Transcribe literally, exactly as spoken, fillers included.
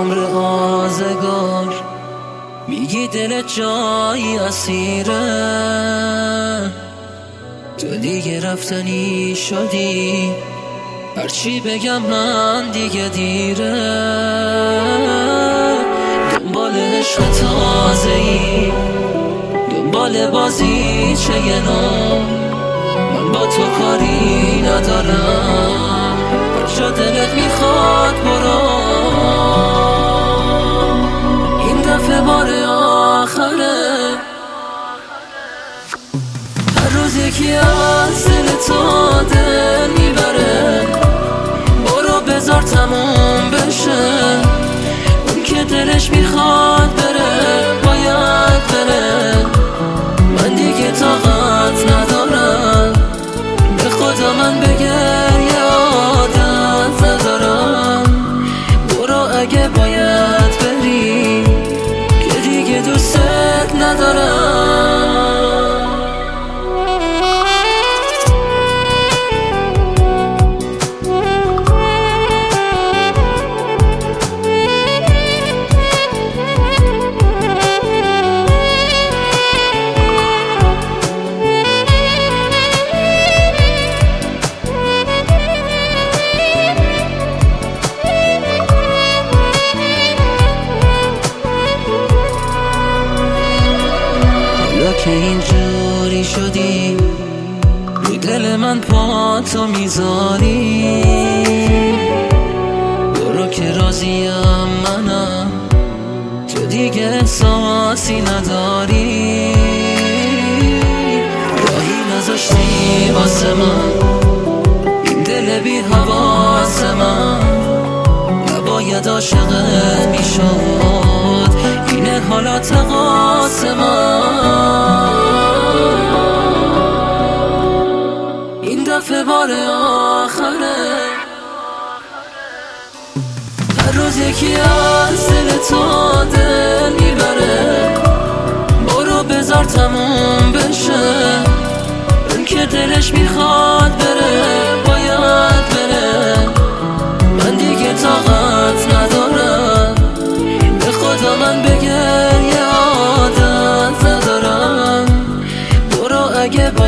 عمر آزگار میگی دل جایی اسیره، تو دیگه رفتنی شدی، هرچی بگم من دیگه دیره. دنبال عشق تازه‌ای، دنبال بازی چه یه نام، من با تو کاری ندارم، هر جا دلت میخواد برو. این دفعه بار آخره، هر روز یکی از دل تو دل میبره، برو بذار تموم بشه. اون که دلش میخواد بره باید بره، من دیگه طاقت ندارم، به خدا من بگریه عادت ندارم. برو اگه باید بری که دیگه دوستت ندارم. که اینجوری شدی رو دل من پا تو میذاری، برو که راضیم منم، تو دیگه احساسی نداری. راهی نذاشتی واسه من، این دل بی حواس من نباید عاشقت میشد، اینه حالا تقاص من. این دفعه بار آخره، هر روز یکی از دل تو دل میبره، برو بذار تموم بشه. اون که دلش میخواد بره باید بره، من دیگه طاقت ندارم، به خدا من بگریه عادت ندارم. برو اگه